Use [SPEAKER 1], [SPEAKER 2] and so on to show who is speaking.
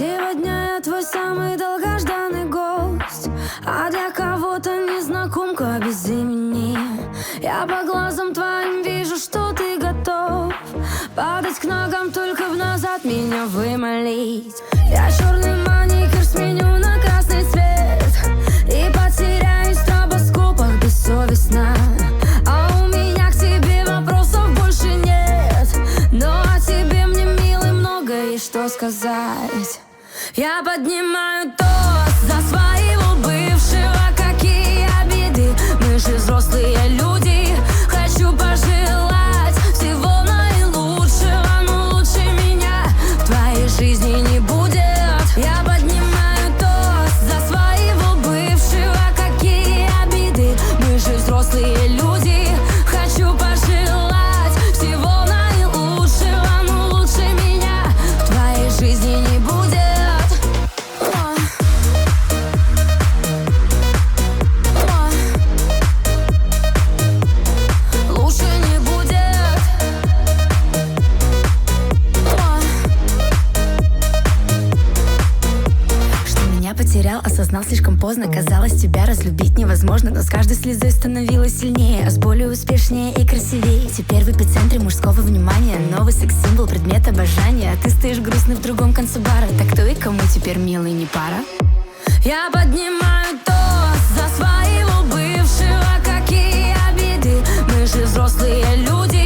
[SPEAKER 1] Сегодня я твой самый долгожданный гость, а для кого-то незнакомка без имени. Я по глазам твоим вижу, что ты готов падать к ногам, только в назад меня вымолить. Я черный маникюр сменю на красный цвет и потеряюсь в стробоскопах бессовестно. А у меня к тебе вопросов больше нет, но о тебе мне, милый, много есть что сказать. Я поднимаю тост за своего бывшего. Какие обиды, мы же взрослые люди. Хочу пожелать всего наилучшего, но лучше меня в твоей жизни не будет. Я поднимаю тост за своего бывшего. Какие обиды, мы же взрослые люди. Хочу пожелать всего наилучшего, но лучше меня в твоей жизни не будет. Потерял, осознал слишком поздно. Казалось, тебя разлюбить невозможно, но с каждой слезой становилась сильнее, а с болью успешнее и красивее. Теперь в эпицентре мужского внимания, новый секс-символ, предмет обожания. А ты стоишь грустный в другом конце бара. Так кто и кому теперь, милый, не пара? Я поднимаю тост за своего бывшего. Какие обиды, мы же взрослые люди.